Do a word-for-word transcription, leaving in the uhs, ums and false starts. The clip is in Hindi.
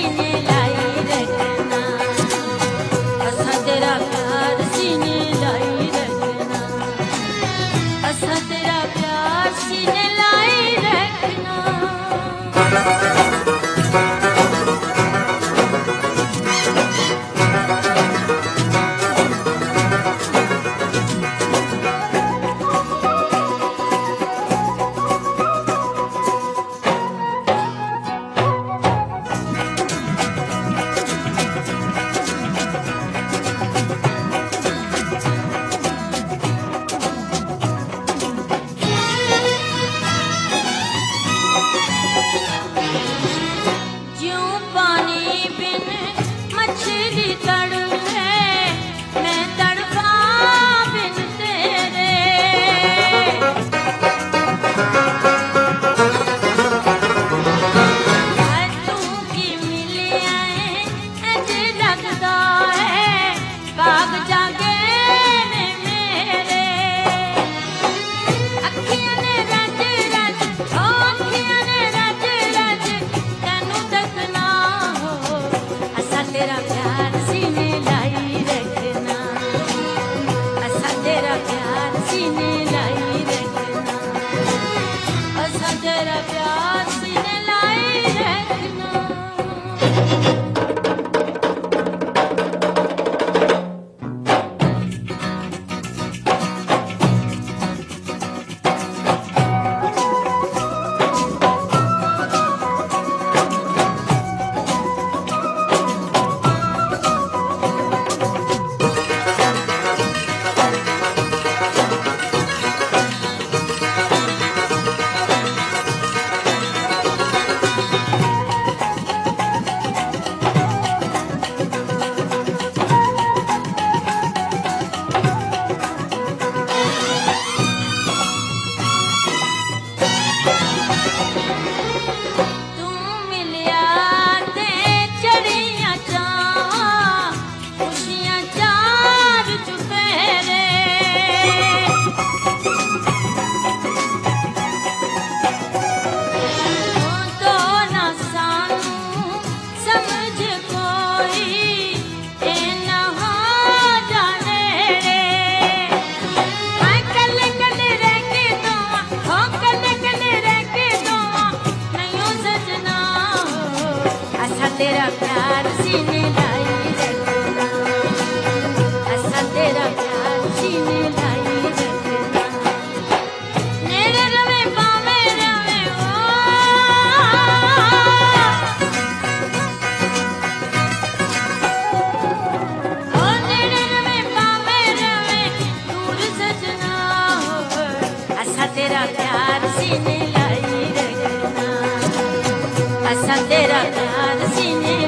सीने लाई रखना, असा तेरा प्यार सीने लाई रखना, असा तेरा प्यार सीने लाई रखना। तेरा प्यार सीने लाई रखना, असा तेरा प्यार सीने लाई रखना, असा तेरा प्यार सीने लाई रखना। तेरा प्यार सीने लाई रखना, असा तेरा प्यार सीने लाई रखना, नेड़े रवे पावे रवे ओ, ओ नेड़े रवे पावे रवे दूर सजना हो, असा तेरा प्यार सीने लाई रखना, असा तेरा प्यार सीने